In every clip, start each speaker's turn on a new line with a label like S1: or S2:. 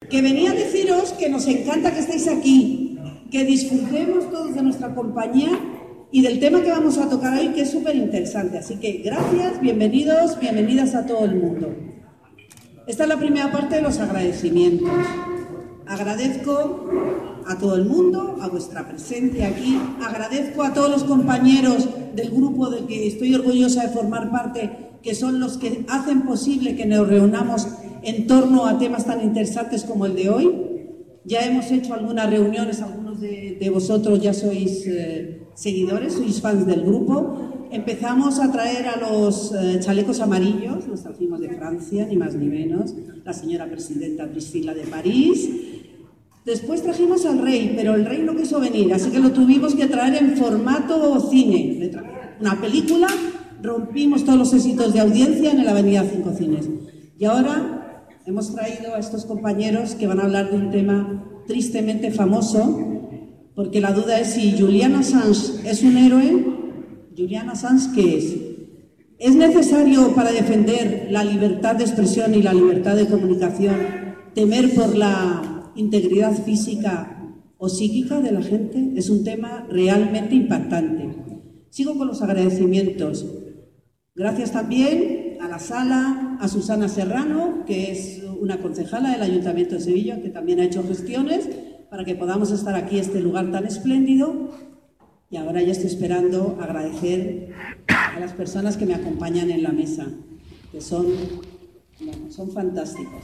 S1: que venía a deciros que nos encanta que estéis aquí, que disfrutemos todos de nuestra compañía y del tema que vamos a tocar hoy, que es súper interesante. Así que gracias, bienvenidos, bienvenidas a todo el mundo. Esta es la primera parte de los agradecimientos. Agradezco a todo el mundo, a vuestra presencia aquí. Agradezco a todos los compañeros del grupo del que estoy orgullosa de formar parte, que son los que hacen posible que nos reunamos en torno a temas tan interesantes como el de hoy. Ya hemos hecho algunas reuniones, algunos de vosotros ya sois seguidores, sois fans del grupo. Empezamos a traer a los chalecos amarillos, los trajimos de Francia, ni más ni menos, la señora presidenta Priscila de París. Después trajimos al rey, pero el rey no quiso venir, así que lo tuvimos que traer en formato cine. Le trajeron una película, rompimos todos los éxitos de audiencia en el Avenida 5 Cines. Y ahora hemos traído a estos compañeros que van a hablar de un tema tristemente famoso, porque la duda es si Julian Assange es un héroe. Julian Assange, ¿qué es? ¿Es necesario para defender la libertad de expresión y la libertad de comunicación temer por la integridad física o psíquica de la gente? Es un tema realmente impactante. Sigo con los agradecimientos. Gracias también a la sala, a Susana Serrano, que es una concejala del Ayuntamiento de Sevilla, que también ha hecho gestiones para que podamos estar aquí en este lugar tan espléndido. Y ahora ya estoy esperando agradecer a las personas que me acompañan en la mesa, que son fantásticos.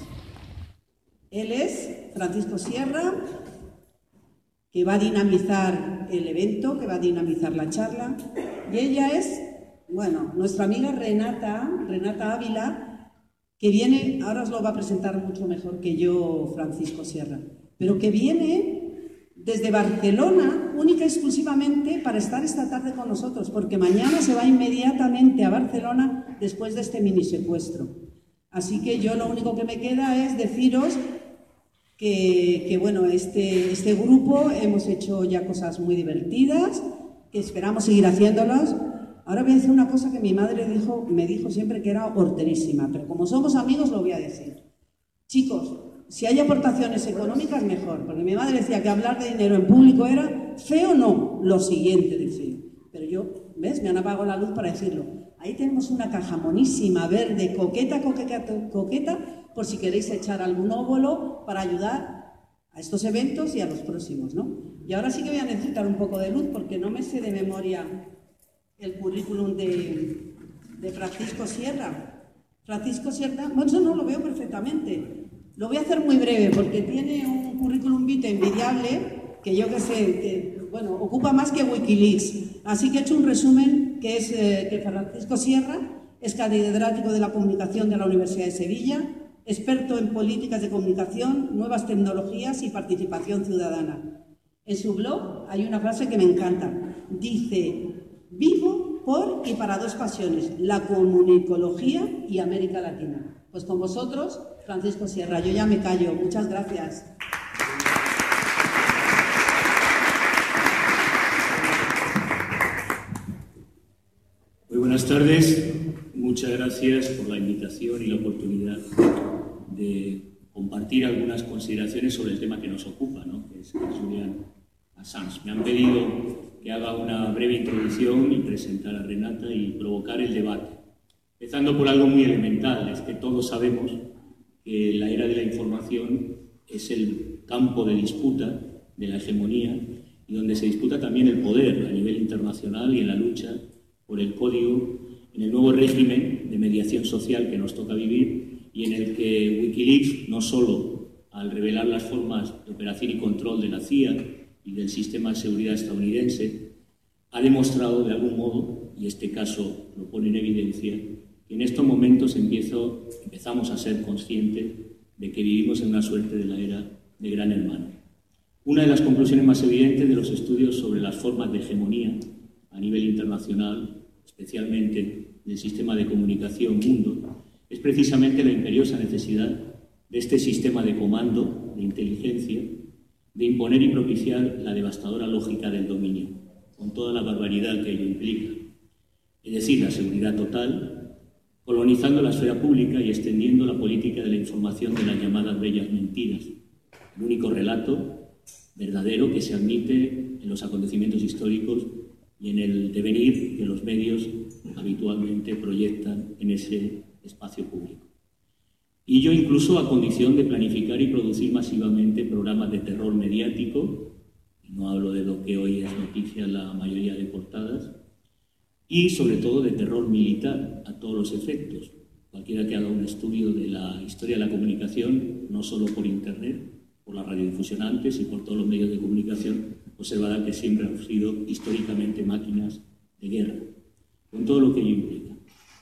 S1: Él es Francisco Sierra, que va a dinamizar el evento, que va a dinamizar la charla. Y ella es, nuestra amiga Renata Ávila, que viene, ahora os lo va a presentar mucho mejor que yo Francisco Sierra, pero que viene desde Barcelona, única y exclusivamente para estar esta tarde con nosotros, porque mañana se va inmediatamente a Barcelona después de este mini secuestro. Así que yo lo único que me queda es deciros que bueno, este grupo hemos hecho ya cosas muy divertidas, que esperamos seguir haciéndolas. Ahora voy a decir una cosa que mi madre me dijo siempre que era horterísima, pero como somos amigos lo voy a decir. Chicos, si hay aportaciones económicas, mejor, porque mi madre decía que hablar de dinero en público era feo, no, lo siguiente, decía. Pero yo, ¿ves? Me han apagado la luz para decirlo. Ahí tenemos una caja monísima, verde, coqueta, por si queréis echar algún óvulo para ayudar a estos eventos y a los próximos, ¿no? Y ahora sí que voy a necesitar un poco de luz, porque no me sé de memoria el currículum de Francisco Sierra. Francisco Sierra, bueno, eso no lo veo perfectamente. Lo voy a hacer muy breve porque tiene un currículum vitae envidiable que yo que sé, ocupa más que Wikileaks. Así que he hecho un resumen que es que Francisco Sierra es catedrático de la comunicación de la Universidad de Sevilla, experto en políticas de comunicación, nuevas tecnologías y participación ciudadana. En su blog hay una frase que me encanta. Dice: vivo por y para dos pasiones, la comunicología y América Latina. Pues con vosotros, Francisco Sierra. Yo ya me callo. Muchas gracias.
S2: Muy buenas tardes. Muchas gracias por la invitación y la oportunidad de compartir algunas consideraciones sobre el tema que nos ocupa, ¿no? Que es Julian Assange. Me han pedido que haga una breve introducción y presentar a Renata y provocar el debate. Empezando por algo muy elemental, es que todos sabemos que la era de la información es el campo de disputa de la hegemonía y donde se disputa también el poder a nivel internacional y en la lucha por el código, en el nuevo régimen de mediación social que nos toca vivir y en el que Wikileaks, no solo al revelar las formas de operación y control de la CIA y del sistema de seguridad estadounidense, ha demostrado de algún modo, y este caso lo pone en evidencia, que en estos momentos empezamos a ser conscientes de que vivimos en una suerte de la era de Gran Hermano. Una de las conclusiones más evidentes de los estudios sobre las formas de hegemonía a nivel internacional, especialmente del sistema de comunicación mundo, es precisamente la imperiosa necesidad de este sistema de comando, de inteligencia, de imponer y propiciar la devastadora lógica del dominio, con toda la barbaridad que ello implica, es decir, la seguridad total, colonizando la esfera pública y extendiendo la política de la información de las llamadas bellas mentiras, el único relato verdadero que se admite en los acontecimientos históricos y en el devenir que los medios habitualmente proyectan en ese espacio público. Y ello incluso a condición de planificar y producir masivamente programas de terror mediático, y no hablo de lo que hoy es noticia en la mayoría de portadas, y sobre todo de terror militar a todos los efectos. Cualquiera que haga un estudio de la historia de la comunicación, no solo por Internet, por la radiodifusión antes y por todos los medios de comunicación, observará que siempre han sido históricamente máquinas de guerra, con todo lo que ello implica.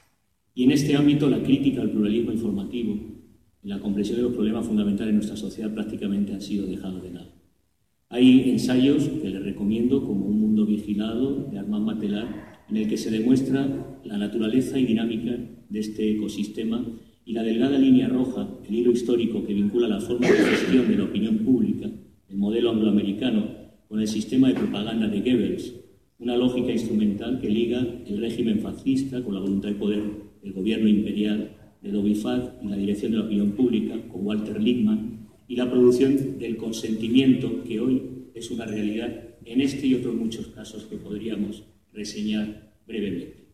S2: Y en este ámbito la crítica al pluralismo informativo y la comprensión de los problemas fundamentales de nuestra sociedad prácticamente han sido dejados de lado. Hay ensayos que les recomiendo, como Un mundo vigilado, de Armand Matelar, en el que se demuestra la naturaleza y dinámica de este ecosistema y la delgada línea roja, el hilo histórico que vincula la forma de gestión de la opinión pública, el modelo angloamericano, con el sistema de propaganda de Goebbels, una lógica instrumental que liga el régimen fascista con la voluntad de poder del gobierno imperial de Dovifat y la dirección de la opinión pública con Walter Lippmann y la producción del consentimiento que hoy es una realidad en este y otros muchos casos que podríamos reseñar brevemente.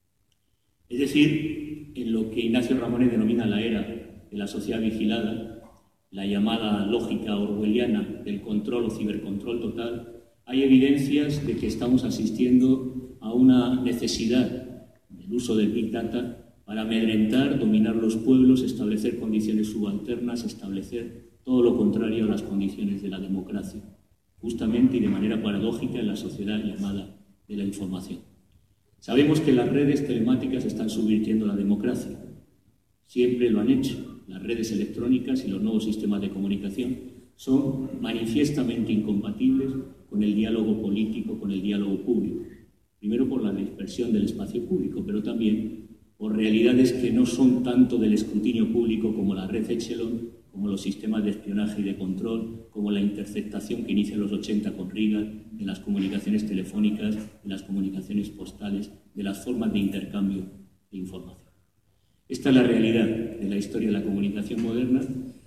S2: Es decir, en lo que Ignacio Ramonet denomina la era de la sociedad vigilada, la llamada lógica orwelliana del control o cibercontrol total, hay evidencias de que estamos asistiendo a una necesidad del uso del Big Data para amedrentar, dominar los pueblos, establecer condiciones subalternas, establecer todo lo contrario a las condiciones de la democracia, justamente y de manera paradójica en la sociedad llamada de la información. Sabemos que las redes telemáticas están subvirtiendo la democracia. Siempre lo han hecho. Las redes electrónicas y los nuevos sistemas de comunicación son manifiestamente incompatibles con el diálogo político, con el diálogo público. Primero por la dispersión del espacio público, pero también por realidades que no son tanto del escrutinio público como la red Echelon, como los sistemas de espionaje y de control, como la interceptación que inicia en los 80 con Reagan, de las comunicaciones telefónicas, de las comunicaciones postales, de las formas de intercambio de información. Esta es la realidad de la historia de la comunicación moderna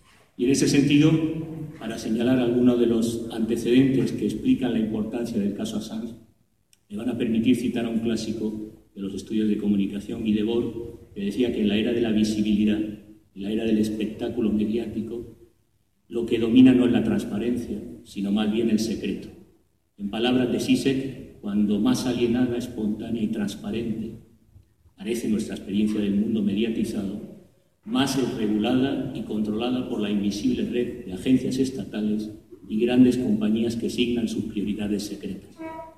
S2: y en ese sentido, para señalar algunos de los antecedentes que explican la importancia del caso Assange, me van a permitir citar a un clásico de los estudios de comunicación, Guy Debord, que decía que en la era de la visibilidad, en la era del espectáculo mediático, lo que domina no es la transparencia, sino más bien el secreto. En palabras de Zizek, cuando más alienada, espontánea y transparente parece nuestra experiencia del mundo mediatizado, más es regulada y controlada por la invisible red de agencias estatales y grandes compañías que signan sus prioridades secretas.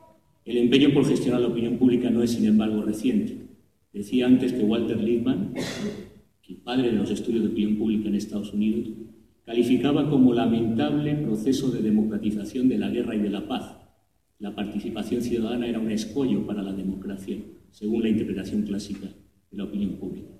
S2: El empeño por gestionar la opinión pública no es, sin embargo, reciente. Decía antes que Walter Lippmann, el padre de los estudios de opinión pública en Estados Unidos, calificaba como lamentable proceso de democratización de la guerra y de la paz. La participación ciudadana era un escollo para la democracia, según la interpretación clásica de la opinión pública.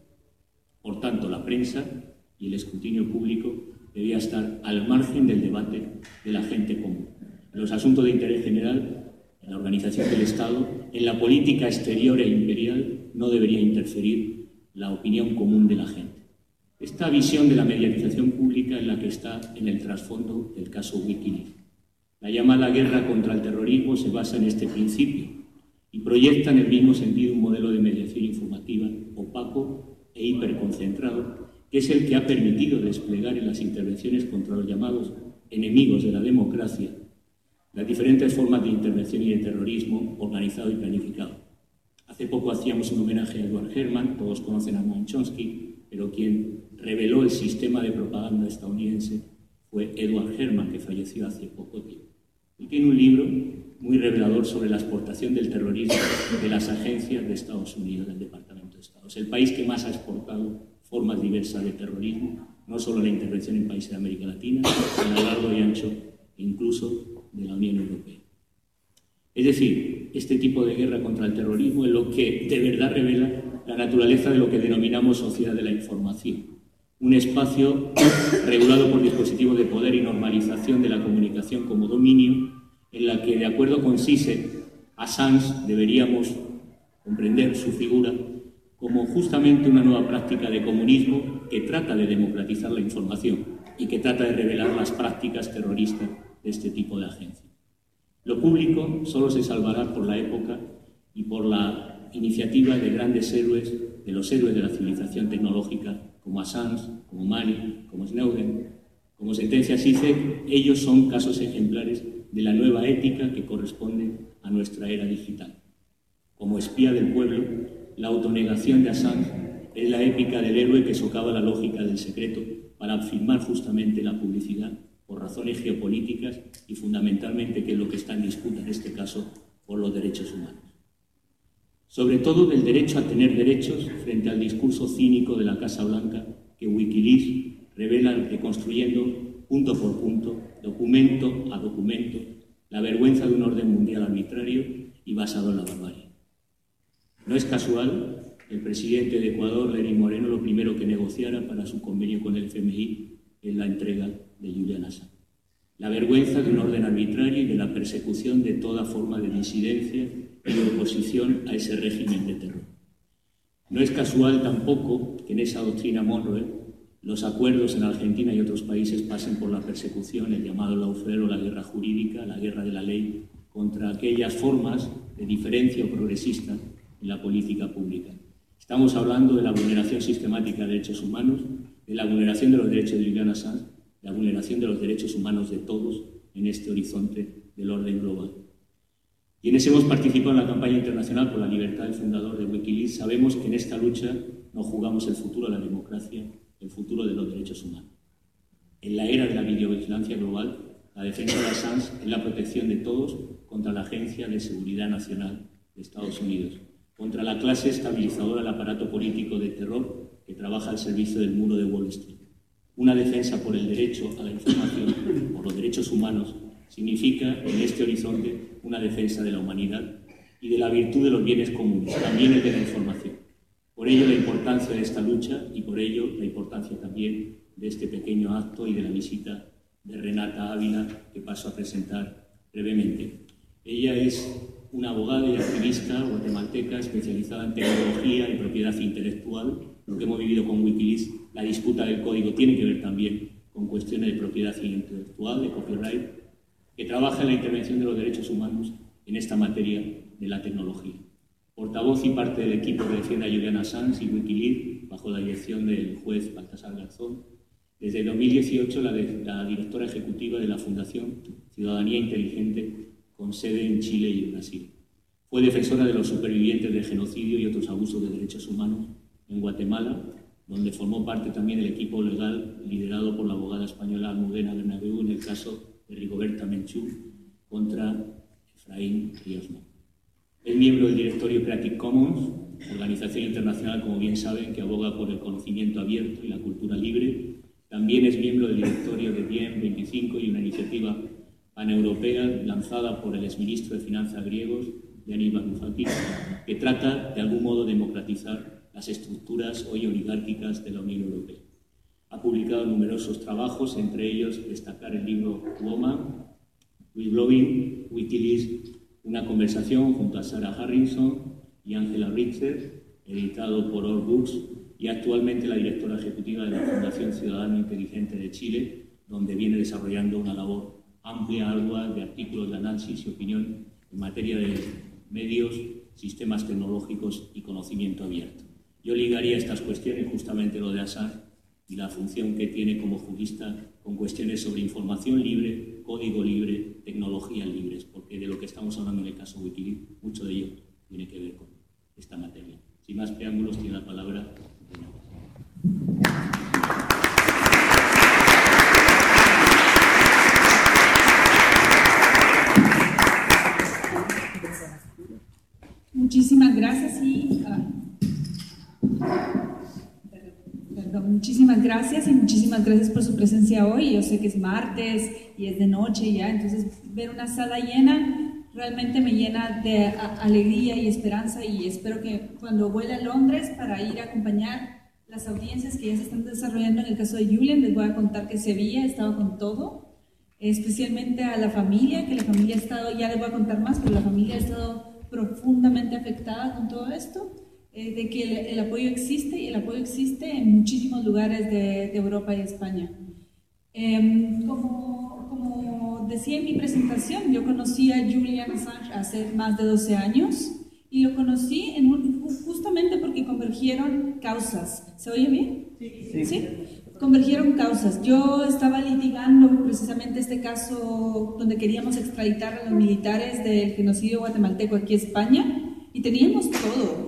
S2: Por tanto, la prensa y el escrutinio público debía estar al margen del debate de la gente común. En los asuntos de interés general, en la organización del Estado, en la política exterior e imperial, no debería interferir la opinión común de la gente. Esta visión de la mediatización pública es la que está en el trasfondo del caso Wikileaks. La llamada guerra contra el terrorismo se basa en este principio y proyecta en el mismo sentido un modelo de mediación informativa opaco e hiperconcentrado, que es el que ha permitido desplegar en las intervenciones contra los llamados enemigos de la democracia las diferentes formas de intervención y de terrorismo organizado y planificado. Hace poco hacíamos un homenaje a Edward Herman, todos conocen a Noam Chomsky, pero quien reveló el sistema de propaganda estadounidense fue Edward Herman, que falleció hace poco tiempo. Y tiene un libro muy revelador sobre la exportación del terrorismo de las agencias de Estados Unidos, del Departamento de Estado. Es el país que más ha exportado formas diversas de terrorismo, no solo la intervención en países de América Latina, sino a lo largo y ancho, incluso de la Unión Europea. Es decir, este tipo de guerra contra el terrorismo es lo que de verdad revela la naturaleza de lo que denominamos sociedad de la información. Un espacio regulado por dispositivos de poder y normalización de la comunicación como dominio, en la que, de acuerdo con Zizek, Assange deberíamos comprender su figura como justamente una nueva práctica de comunismo que trata de democratizar la información, y que trata de revelar las prácticas terroristas de este tipo de agencias. Lo público solo se salvará por la época y por la iniciativa de grandes héroes, de los héroes de la civilización tecnológica, como Assange, como Mani, como Snowden, como Sentencia CICEG. Ellos son casos ejemplares de la nueva ética que corresponde a nuestra era digital. Como espía del pueblo, la autonegación de Assange es la épica del héroe que socava la lógica del secreto para afirmar justamente la publicidad por razones geopolíticas y fundamentalmente, que es lo que está en disputa en este caso, por los derechos humanos. Sobre todo del derecho a tener derechos frente al discurso cínico de la Casa Blanca que Wikileaks revela reconstruyendo punto por punto, documento a documento, la vergüenza de un orden mundial arbitrario y basado en la barbarie. No es casual el presidente de Ecuador, Lenín Moreno, lo primero que negociara para su convenio con el FMI es la entrega de Julian Assange. La vergüenza de un orden arbitrario y de la persecución de toda forma de disidencia y de oposición a ese régimen de terror. No es casual tampoco que en esa doctrina Monroe los acuerdos en Argentina y otros países pasen por la persecución, el llamado lawfare o la guerra jurídica, la guerra de la ley, contra aquellas formas de diferencia o progresista en la política pública. Estamos hablando de la vulneración sistemática de derechos humanos, de la vulneración de los derechos de Julian Assange, la vulneración de los derechos humanos de todos en este horizonte del orden global. Quienes hemos participado en la campaña internacional por la libertad del fundador de Wikileaks sabemos que en esta lucha nos jugamos el futuro de la democracia, el futuro de los derechos humanos. En la era de la videovigilancia global, la defensa de Assange es la protección de todos contra la Agencia de Seguridad Nacional de Estados Unidos, contra la clase estabilizadora del aparato político de terror que trabaja al servicio del muro de Wall Street. Una defensa por el derecho a la información, por los derechos humanos, significa en este horizonte una defensa de la humanidad y de la virtud de los bienes comunes, también el de la información. Por ello la importancia de esta lucha y por ello la importancia también de este pequeño acto y de la visita de Renata Ávila, que paso a presentar brevemente. Ella es una abogada y activista guatemalteca especializada en tecnología y propiedad intelectual. Lo que hemos vivido con Wikileaks, la disputa del código, tiene que ver también con cuestiones de propiedad intelectual, de copyright, que trabaja en la intervención de los derechos humanos en esta materia de la tecnología. Portavoz y parte del equipo que defiende a Julian Assange y Wikileaks, bajo la dirección del juez Baltasar Garzón. Desde 2018, la directora ejecutiva de la Fundación Ciudadanía Inteligente, con sede en Chile y en Brasil. Fue defensora de los supervivientes del genocidio y otros abusos de derechos humanos en Guatemala, donde formó parte también del equipo legal liderado por la abogada española Almudena Bernabeu en el caso de Rigoberta Menchú contra Efraín Riosma. Es miembro del directorio Creative Commons, organización internacional, como bien saben, que aboga por el conocimiento abierto y la cultura libre. También es miembro del directorio de Diem 25 y una iniciativa paneuropea lanzada por el exministro de Finanzas griegos, Yanis Varoufakis, que trata de algún modo democratizar las estructuras hoy oligárquicas de la Unión Europea. Ha publicado numerosos trabajos, entre ellos destacar el libro Woman, Whistleblowing, Wikileaks, una conversación junto a Sarah Harrison y Angela Richter, editado por All Books, y actualmente la directora ejecutiva de la Fundación Ciudadano Inteligente de Chile, donde viene desarrollando una labor amplia, ardua, de artículos de análisis y opinión en materia de medios, sistemas tecnológicos y conocimiento abierto. Yo ligaría estas cuestiones, justamente lo de Assange y la función que tiene como jurista, con cuestiones sobre información libre, código libre, tecnologías libres, porque de lo que estamos hablando en el caso Wikileaks, mucho de ello tiene que ver con esta materia. Sin más preámbulos, tiene la palabra.
S3: Muchísimas gracias y muchísimas gracias por su presencia hoy. Yo sé que es martes y es de noche ya, entonces ver una sala llena realmente me llena de alegría y esperanza, y espero que cuando vuelva a Londres para ir a acompañar las audiencias que ya se están desarrollando en el caso de Julian, les voy a contar que Sevilla ha estado con todo, especialmente a la familia, que la familia ha estado, ya les voy a contar más, pero la familia ha estado profundamente afectada con todo esto, de que el apoyo existe, y el apoyo existe en muchísimos lugares de Europa y España. Como decía en mi presentación, yo conocí a Julian Assange hace más de 12 años y lo conocí justamente porque convergieron causas. ¿Se oye bien? Sí. ¿Sí? Convergieron causas. Yo estaba litigando precisamente este caso donde queríamos extraditar a los militares del genocidio guatemalteco aquí a España y teníamos todo,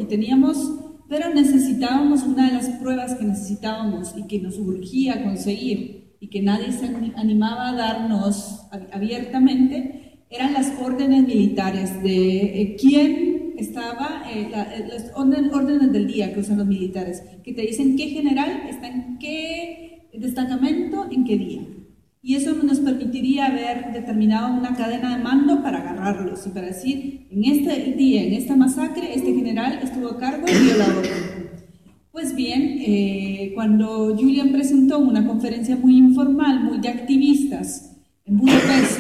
S3: pero necesitábamos una de las pruebas que necesitábamos y que nos urgía conseguir y que nadie se animaba a darnos abiertamente, eran las órdenes militares de quién estaba, las órdenes del día que usan los militares, que te dicen qué general está en qué destacamento, en qué día. Y eso nos permitiría haber determinado una cadena de mando para agarrarlos y para decir, en este día, en esta masacre, este general estuvo a cargo y dio la orden. Pues bien, cuando Julian presentó una conferencia muy informal, muy de activistas, en Budapest,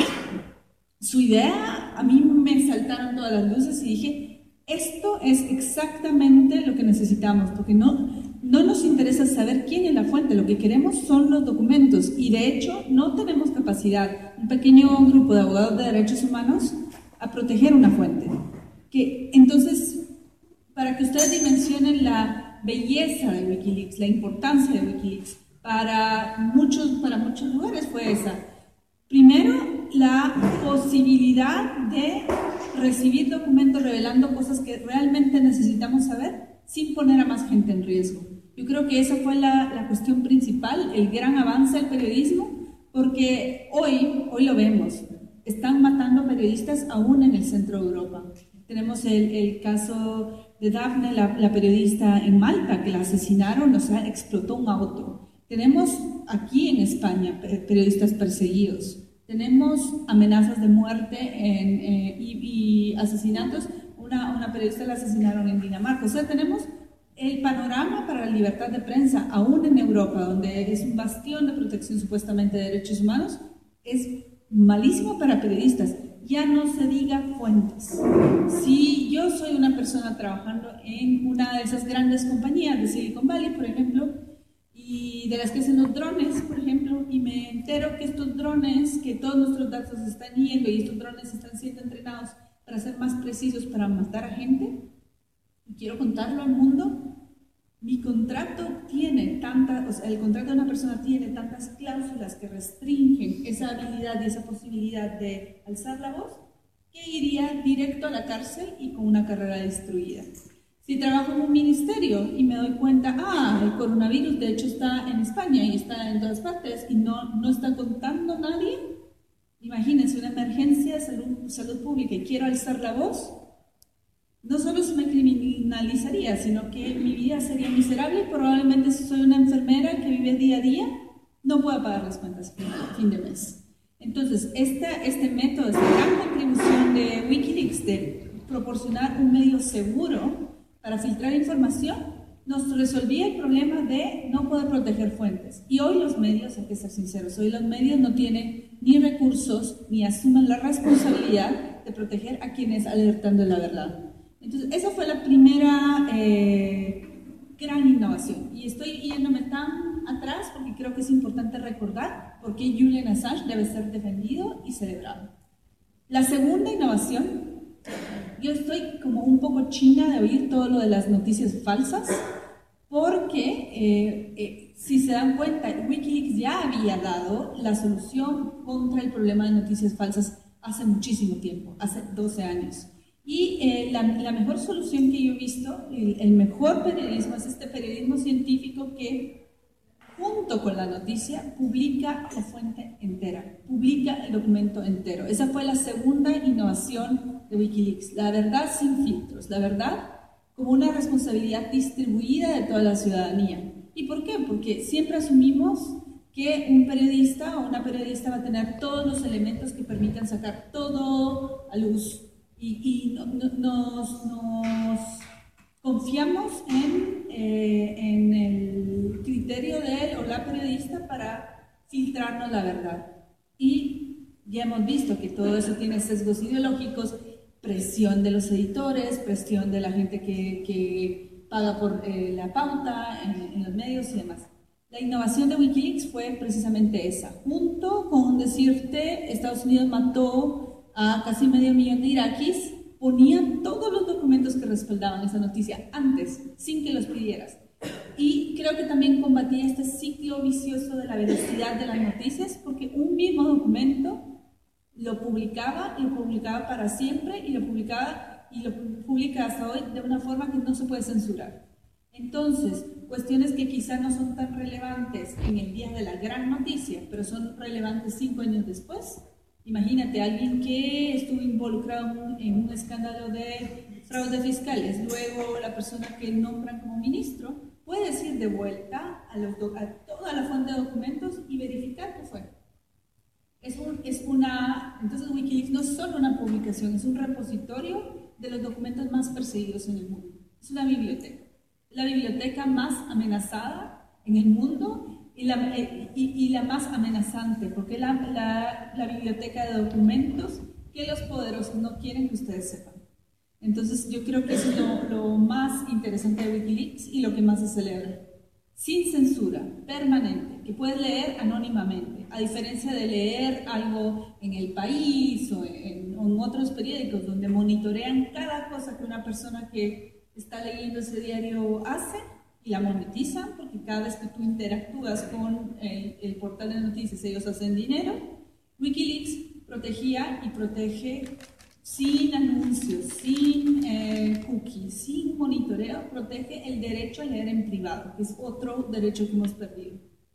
S3: su idea, a mí me saltaron todas las luces y dije, esto es exactamente lo que necesitamos, porque no nos interesa saber quién es la fuente, lo que queremos son los documentos y de hecho no tenemos capacidad, un pequeño grupo de abogados de derechos humanos, a proteger una fuente. Entonces, para que ustedes dimensionen la belleza de Wikileaks, la importancia de Wikileaks, para muchos lugares fue esa. Primero, la posibilidad de recibir documentos revelando cosas que realmente necesitamos saber sin poner a más gente en riesgo. Yo creo que esa fue la cuestión principal, el gran avance del periodismo, porque hoy lo vemos, están matando periodistas aún en el centro de Europa. Tenemos el caso de Daphne, la periodista en Malta, que la asesinaron, o sea, explotó un auto. Tenemos aquí en España periodistas perseguidos. Tenemos amenazas de muerte y asesinatos. Una periodista la asesinaron en Dinamarca. O sea, tenemos el panorama para la libertad de prensa, aún en Europa, donde es un bastión de protección supuestamente de derechos humanos, es malísimo para periodistas. Ya no se diga fuentes. Si yo soy una persona trabajando en una de esas grandes compañías de Silicon Valley, por ejemplo, y de las que hacen los drones, por ejemplo, y me entero que estos drones, que todos nuestros datos están yendo y estos drones están siendo entrenados para ser más precisos, para matar a gente, y quiero contarlo al mundo, mi contrato tiene el contrato de una persona tiene tantas cláusulas que restringen esa habilidad y esa posibilidad de alzar la voz, que iría directo a la cárcel y con una carrera destruida. Si trabajo en un ministerio y me doy cuenta, el coronavirus de hecho está en España y está en todas partes y no está contando nadie, imagínense una emergencia de salud pública y quiero alzar la voz, no solo se me criminalizaría, sino que mi vida sería miserable y probablemente si soy una enfermera que vive día a día, no pueda pagar las cuentas a fin de mes. Entonces, este método, esta gran contribución de Wikileaks de proporcionar un medio seguro para filtrar información, nos resolvía el problema de no poder proteger fuentes. Y hoy los medios, hay que ser sinceros, hoy los medios no tienen ni recursos ni asumen la responsabilidad de proteger a quienes alertan de la verdad. Entonces, esa fue la primera gran innovación. Y estoy yéndome tan atrás porque creo que es importante recordar por qué Julian Assange debe ser defendido y celebrado. La segunda innovación, yo estoy como un poco china de oír todo lo de las noticias falsas, porque si se dan cuenta, Wikileaks ya había dado la solución contra el problema de noticias falsas hace muchísimo tiempo, hace 12 años. Y la mejor solución que yo he visto, el mejor periodismo, es este periodismo científico que, junto con la noticia, publica la fuente entera, publica el documento entero. Esa fue la segunda innovación de Wikileaks, la verdad sin filtros, la verdad como una responsabilidad distribuida de toda la ciudadanía. ¿Y por qué? Porque siempre asumimos que un periodista o una periodista va a tener todos los elementos que permitan sacar todo a luz. Y nos confiamos en el criterio de él o la periodista para filtrarnos la verdad. Y ya hemos visto que todo eso tiene sesgos ideológicos, presión de los editores, presión de la gente que paga por la pauta en los medios y demás. La innovación de Wikileaks fue precisamente esa. Junto con decirte, Estados Unidos mató a casi 500.000 de iraquíes, ponían todos los documentos que respaldaban esa noticia antes, sin que los pidieras. Y creo que también combatía este ciclo vicioso de la velocidad de las noticias, porque un mismo documento lo publicaba para siempre y lo publica hasta hoy de una forma que no se puede censurar. Entonces, cuestiones que quizá no son tan relevantes en el día de la gran noticia, pero son relevantes 5 años después. Imagínate, alguien que estuvo involucrado en un escándalo de fraude fiscales, luego la persona que nombran como ministro, puedes ir de vuelta a toda la fuente de documentos y verificar qué fue. Entonces Wikileaks no es solo una publicación, es un repositorio de los documentos más perseguidos en el mundo. Es una biblioteca. La biblioteca más amenazada en el mundo y la más amenazante, porque es la biblioteca de documentos que los poderosos no quieren que ustedes sepan. Entonces yo creo que eso es lo más interesante de Wikileaks y lo que más se celebra. Sin censura, permanente, que puedes leer anónimamente, a diferencia de leer algo en El País o en otros periódicos donde monitorean cada cosa que una persona que está leyendo ese diario hace y la monetizan, porque cada vez que tú interactúas con el portal de noticias ellos hacen dinero. Wikileaks protegía y protege sin anuncios, sin cookies, sin monitoreo, protege el derecho a leer en privado, que es otro derecho que hemos perdido.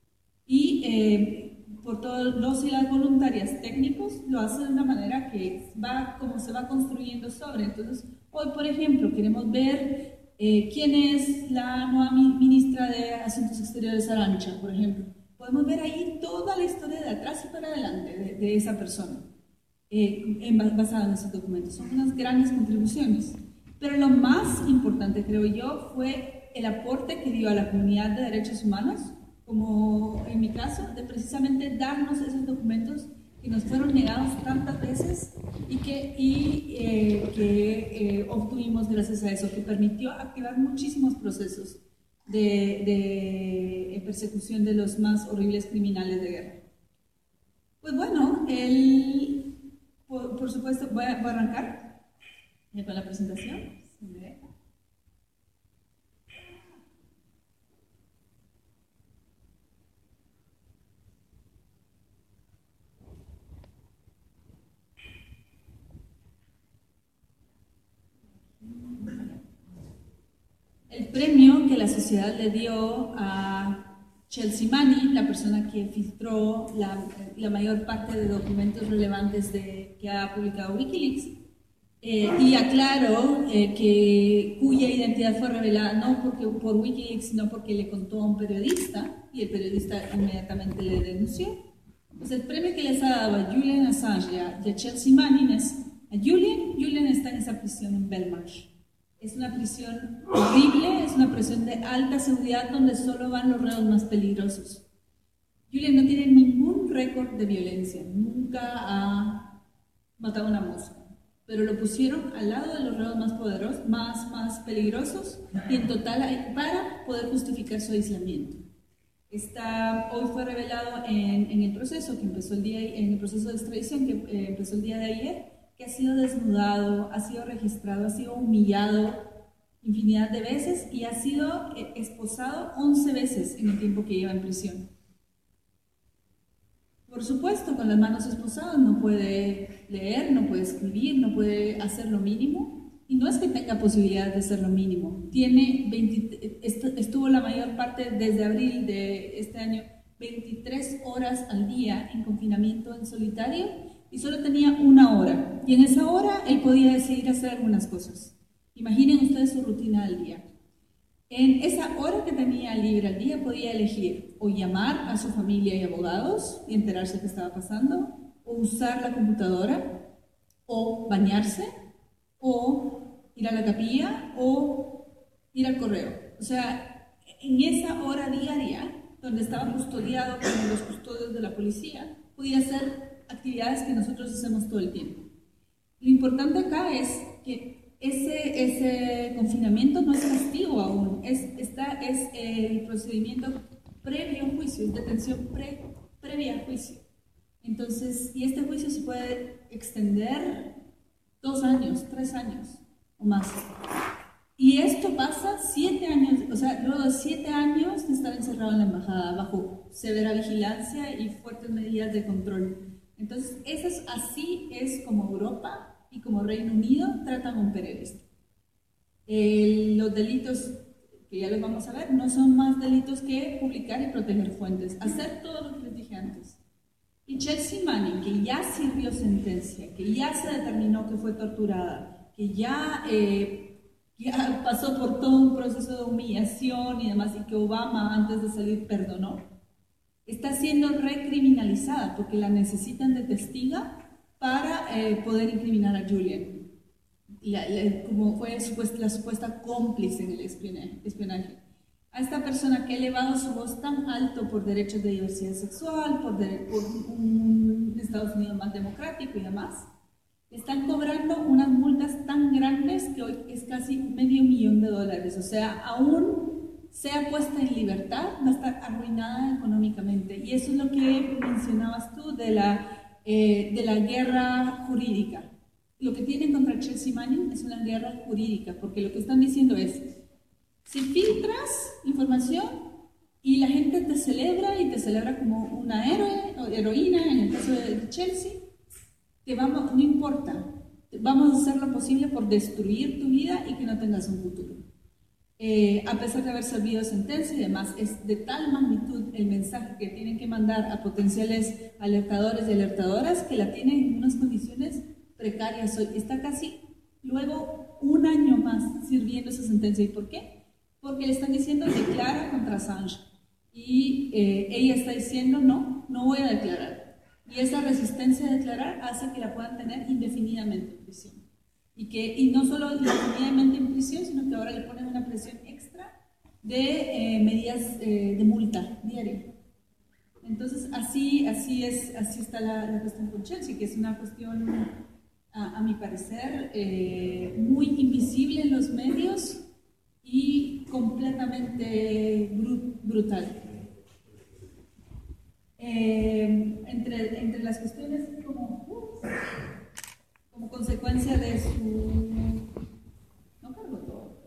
S3: Y por todos los y las voluntarias técnicos lo hace de una manera que como se va construyendo sobre. Entonces, hoy, por ejemplo, queremos ver quién es la nueva ministra de Asuntos Exteriores, Arantxa, por ejemplo. Podemos ver ahí toda la historia de atrás y para adelante de esa persona. Basada en esos documentos. Son unas grandes contribuciones. Pero lo más importante, creo yo, fue el aporte que dio a la comunidad de derechos humanos, como en mi caso, de precisamente darnos esos documentos que nos fueron negados tantas veces y que obtuvimos gracias a eso, que permitió activar muchísimos procesos de persecución de los más horribles criminales de guerra. Pues bueno, por supuesto, voy a arrancar con la presentación. El premio que la sociedad le dio a Chelsea Manning, la persona que filtró la mayor parte de documentos relevantes que ha publicado Wikileaks, y aclaro cuya identidad fue revelada no por Wikileaks, sino porque le contó a un periodista y el periodista inmediatamente le denunció. Pues el premio que les ha dado a Julian Assange y a Chelsea Manning es a Julian está en esa prisión en Belmarsh. Es una prisión horrible, es una prisión de alta seguridad donde solo van los reos más peligrosos. Julian no tiene ningún récord de violencia, nunca ha matado a una mosca, pero lo pusieron al lado de los reos más poderosos, más peligrosos, y en total para poder justificar su aislamiento. Hoy fue revelado en el proceso que empezó en el proceso de extradición que empezó el día de ayer, que ha sido desnudado, ha sido registrado, ha sido humillado infinidad de veces y ha sido esposado 11 veces en el tiempo que lleva en prisión. Por supuesto, con las manos esposadas no puede leer, no puede escribir, no puede hacer lo mínimo, y no es que tenga posibilidad de hacer lo mínimo. Estuvo la mayor parte desde abril de este año 23 horas al día en confinamiento en solitario, y solo tenía 1 hora, y en esa hora él podía decidir hacer algunas cosas. Imaginen ustedes su rutina al día. En esa hora que tenía libre al día podía elegir o llamar a su familia y abogados y enterarse de qué estaba pasando, o usar la computadora, o bañarse, o ir a la capilla, o ir al correo. O sea, en esa hora diaria, donde estaba custodiado como los custodios de la policía, podía hacer actividades que nosotros hacemos todo el tiempo. Lo importante acá es que ese confinamiento no es castigo aún, es el procedimiento previo juicio, es detención previa a juicio. Entonces, y este juicio se puede extender 2 años, 3 años o más. Y esto pasa 7 años, o sea, luego de 7 años de estar encerrado en la embajada bajo severa vigilancia y fuertes medidas de control. Entonces, así es como Europa y como Reino Unido tratan a un periodista. Los delitos, que ya los vamos a ver, no son más delitos que publicar y proteger fuentes, hacer todo lo que les dije antes. Y Chelsea Manning, que ya sirvió sentencia, que ya se determinó que fue torturada, que ya pasó por todo un proceso de humillación y demás, y que Obama antes de salir perdonó, está siendo recriminalizada porque la necesitan de testiga para poder incriminar a Julian. Como fue la supuesta cómplice en el espionaje. A esta persona que ha elevado su voz tan alto por derechos de diversidad sexual, por un Estados Unidos más democrático y demás, están cobrando unas multas tan grandes que hoy es casi $500,000. O sea, aún sea puesta en libertad, va a estar arruinada económicamente. Y eso es lo que mencionabas tú de la guerra jurídica. Lo que tienen contra Chelsea Manning es una guerra jurídica, porque lo que están diciendo es, si filtras información y la gente te celebra y te celebra como una héroe o heroína, en el caso de Chelsea, no importa, vamos a hacer lo posible por destruir tu vida y que no tengas un futuro. A pesar de haber servido sentencia y demás, es de tal magnitud el mensaje que tienen que mandar a potenciales alertadores y alertadoras que la tienen en unas condiciones precarias hoy. Está casi luego 1 año más sirviendo esa sentencia. ¿Y por qué? Porque le están diciendo declara contra Assange. Y ella está diciendo no voy a declarar. Y esa resistencia a declarar hace que la puedan tener indefinidamente en prisión. Y no solo indefinidamente en prisión, sino que ahora le ponen una presión extra de medidas de multa diaria. Entonces así está la cuestión con Chelsea, que es una cuestión, a mi parecer, muy invisible en los medios y completamente brutal. Entre las cuestiones como consecuencia de su... No cargo todo.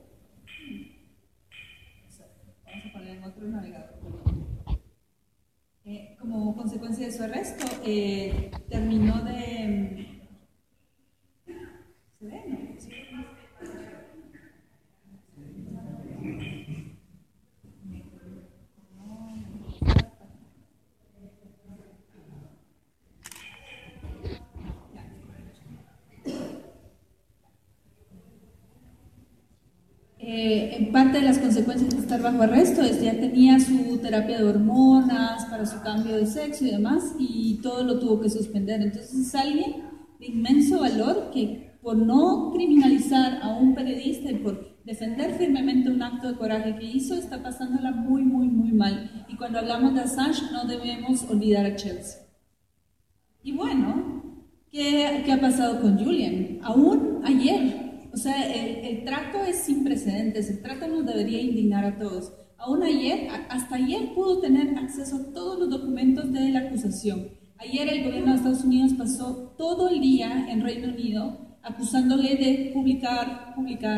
S3: Vamos a poner en otro navegador. Como consecuencia de su arresto, terminó de... ¿Se ve? ¿No? ¿Sí? En parte de las consecuencias de estar bajo arresto es ya tenía su terapia de hormonas para su cambio de sexo y demás, y todo lo tuvo que suspender. Entonces es alguien de inmenso valor que, por no criminalizar a un periodista y por defender firmemente un acto de coraje que hizo, está pasándola muy, muy, muy mal. Y cuando hablamos de Assange no debemos olvidar a Chelsea. Y bueno, ¿qué ha pasado con Julian? Aún ayer, o sea, el trato es sin precedentes, el trato nos debería indignar a todos. Aún ayer, hasta ayer pudo tener acceso a todos los documentos de la acusación. Ayer el gobierno de Estados Unidos pasó todo el día en Reino Unido acusándole de publicar.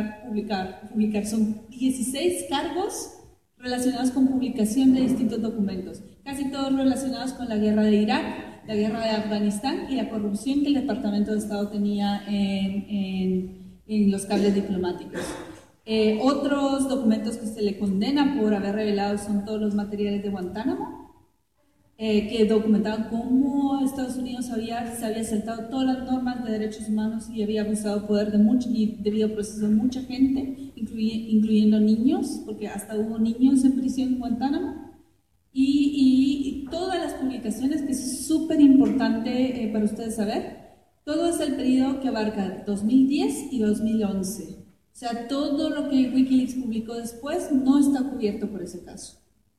S3: Son 16 cargos relacionados con publicación de distintos documentos, casi todos relacionados con la guerra de Irak, la guerra de Afganistán y la corrupción que el Departamento de Estado tenía en los cables diplomáticos. Otros documentos que se le condena por haber revelado son todos los materiales de Guantánamo, que documentaban cómo Estados Unidos se había saltado todas las normas de derechos humanos y había abusado poder y debido a procesos de mucha gente, incluyendo niños, porque hasta hubo niños en prisión en Guantánamo, y todas las publicaciones, que es súper importante para ustedes saber. Todo es el periodo que abarca 2010 y 2011. O sea, todo lo que Wikileaks publicó después no está cubierto por ese caso.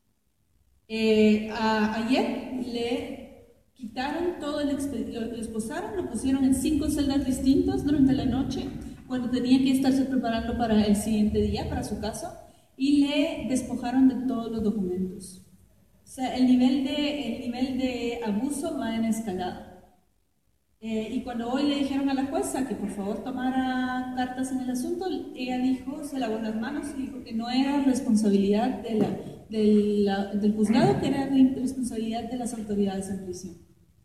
S3: Ayer le quitaron todo el expediente, lo esposaron, lo pusieron en 5 celdas distintas durante la noche, cuando tenía que estarse preparando para el siguiente día, para su caso, y le despojaron de todos los documentos. sea, el nivel de abuso va en escalada. Y cuando hoy le dijeron a la jueza que por favor tomara cartas en el asunto, ella dijo, se lavó las manos y dijo que no era responsabilidad del juzgado, que era responsabilidad de las autoridades en prisión.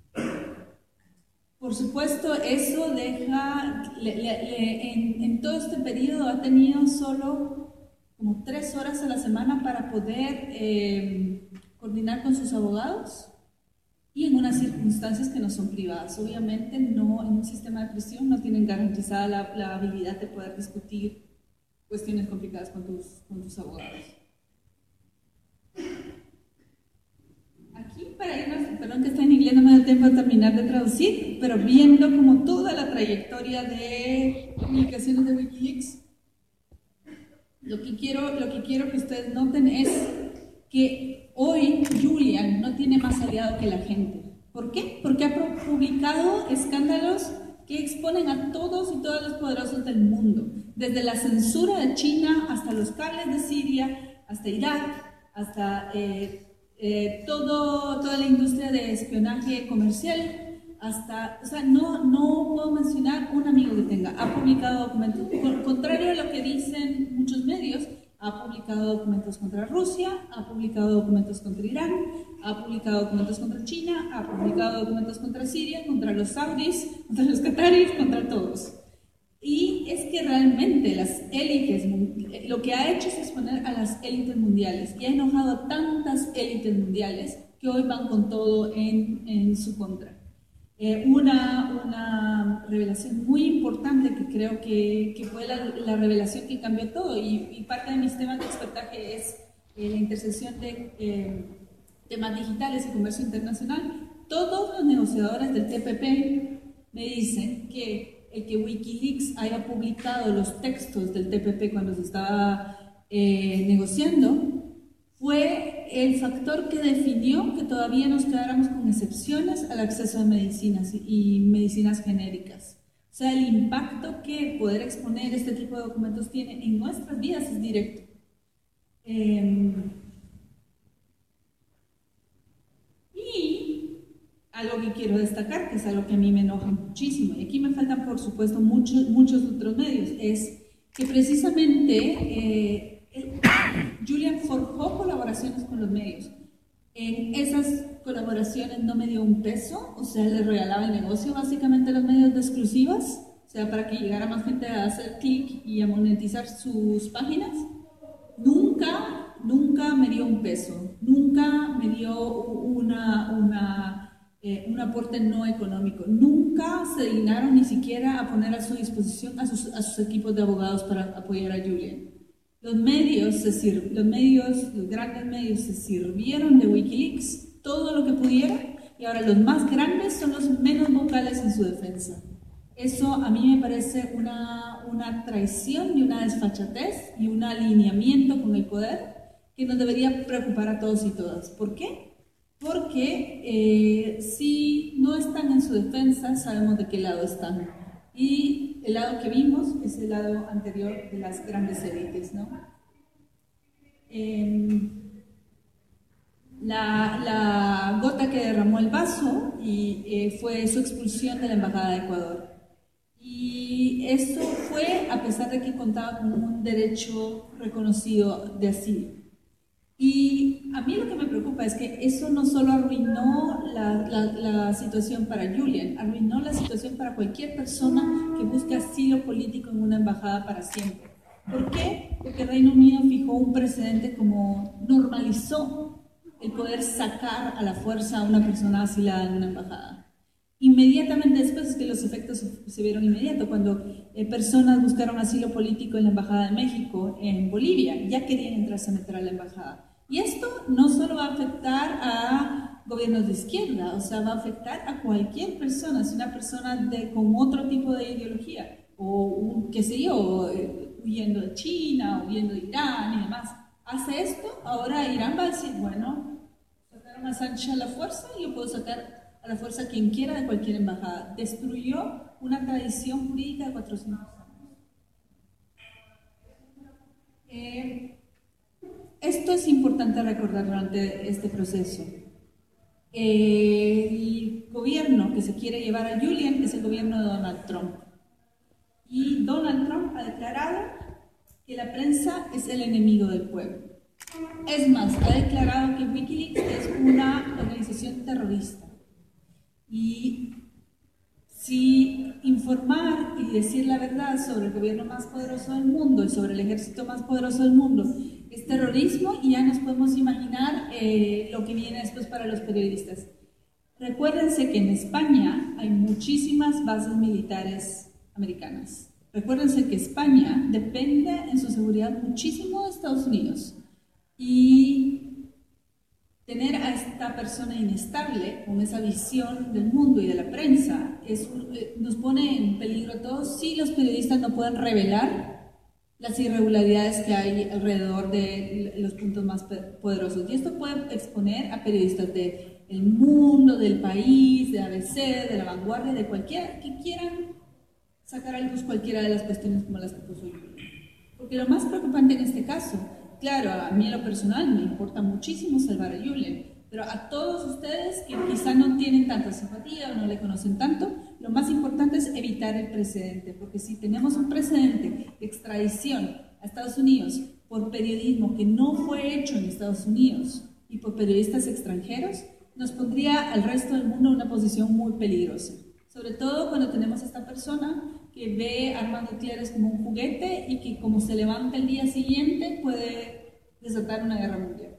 S3: Por supuesto, eso deja, en todo este periodo ha tenido solo como 3 horas a la semana para poder coordinar con sus abogados, y en unas circunstancias que no son privadas. Obviamente, no, en un sistema de prisión no tienen garantizada la habilidad de poder discutir cuestiones complicadas con tus abogados. Aquí, para irnos, perdón que está en inglés, no me da tiempo de terminar de traducir, pero viendo como toda la trayectoria de comunicaciones de Wikileaks, lo que quiero que ustedes noten es que hoy Julian no tiene más aliado que la gente. ¿Por qué? Porque ha publicado escándalos que exponen a todos y todas los poderosos del mundo, desde la censura de China hasta los cables de Siria, hasta Irak, hasta toda la industria de espionaje comercial, hasta, o sea, no puedo mencionar un amigo que tenga. Ha publicado documentos, contrario a lo que dicen muchos medios, ha publicado documentos contra Rusia, ha publicado documentos contra Irán, ha publicado documentos contra China, ha publicado documentos contra Siria, contra los saudis, contra los qataris, contra todos. Y es que realmente las élites, lo que ha hecho es exponer a las élites mundiales y ha enojado a tantas élites mundiales que hoy van con todo en su contra. Una revelación muy importante que creo que fue la revelación que cambió todo, y parte de mis temas de expertaje es la intersección de temas digitales y comercio internacional. Todos los negociadores del TPP me dicen que el que Wikileaks haya publicado los textos del TPP cuando se estaba negociando fue el factor que definió que todavía nos quedáramos con excepciones al acceso a medicinas y medicinas genéricas. O sea, el impacto que poder exponer este tipo de documentos tiene en nuestras vidas es directo. Y algo que quiero destacar, que es algo que a mí me enoja muchísimo, y aquí me faltan por supuesto muchos otros medios, es que precisamente Julian forjó colaboraciones con los medios. En esas colaboraciones no me dio un peso, o sea, le regalaba el negocio básicamente a los medios de exclusivas, o sea, para que llegara más gente a hacer clic y a monetizar sus páginas. Nunca me dio un peso, nunca me dio un aporte no económico, nunca se dignaron ni siquiera a poner a su disposición a sus equipos de abogados para apoyar a Julian. Los grandes medios se sirvieron de Wikileaks todo lo que pudieron, y ahora los más grandes son los menos vocales en su defensa. Eso a mí me parece una traición y una desfachatez y un alineamiento con el poder que nos debería preocupar a todos y todas. ¿Por qué? Porque si no están en su defensa, sabemos de qué lado están. Y el lado que vimos es el lado anterior de las grandes élites, ¿no? La gota que derramó el vaso fue su expulsión de la Embajada de Ecuador. Y eso fue a pesar de que contaba con un derecho reconocido de asilo. Y a mí lo que me preocupa es que eso no solo arruinó la situación para Julian, arruinó la situación para cualquier persona que busque asilo político en una embajada para siempre. ¿Por qué? Porque Reino Unido fijó un precedente como normalizó el poder sacar a la fuerza a una persona asilada en una embajada. Inmediatamente después, es que los efectos se vieron inmediato, cuando personas buscaron asilo político en la Embajada de México en Bolivia, ya querían entrarse a meter a la embajada. Y esto no solo va a afectar a gobiernos de izquierda, o sea, va a afectar a cualquier persona, si una persona con otro tipo de ideología, o qué sé yo, huyendo de China, o huyendo de Irán y demás, hace esto, ahora Irán va a decir, bueno, sacaron a Sánchez a la fuerza, y yo puedo sacar a la fuerza a quien quiera de cualquier embajada. Destruyó una tradición jurídica de 400 años. esto es importante recordar durante este proceso. El gobierno que se quiere llevar a Julian es el gobierno de Donald Trump. Y Donald Trump ha declarado que la prensa es el enemigo del pueblo. Es más, ha declarado que Wikileaks es una organización terrorista. Y si informar y decir la verdad sobre el gobierno más poderoso del mundo y sobre el ejército más poderoso del mundo es terrorismo, y ya nos podemos imaginar lo que viene después para los periodistas. Recuérdense que en España hay muchísimas bases militares americanas. Recuérdense que España depende en su seguridad muchísimo de Estados Unidos. Y tener a esta persona inestable con esa visión del mundo y de la prensa nos pone en peligro a todos si los periodistas no pueden revelar las irregularidades que hay alrededor de los puntos más poderosos. Y esto puede exponer a periodistas del mundo, del país, de ABC, de La Vanguardia, de cualquiera que quieran sacar a luz cualquiera de las cuestiones como las que puso yo. Porque lo más preocupante en este caso, claro, a mí en lo personal me importa muchísimo salvar a Julian, pero a todos ustedes que quizá no tienen tanta simpatía o no le conocen tanto, lo más importante es evitar el precedente, porque si tenemos un precedente de extradición a Estados Unidos por periodismo que no fue hecho en Estados Unidos y por periodistas extranjeros, nos pondría al resto del mundo en una posición muy peligrosa. Sobre todo cuando tenemos a esta persona que ve armas nucleares como un juguete y que como se levanta el día siguiente puede desatar una guerra mundial.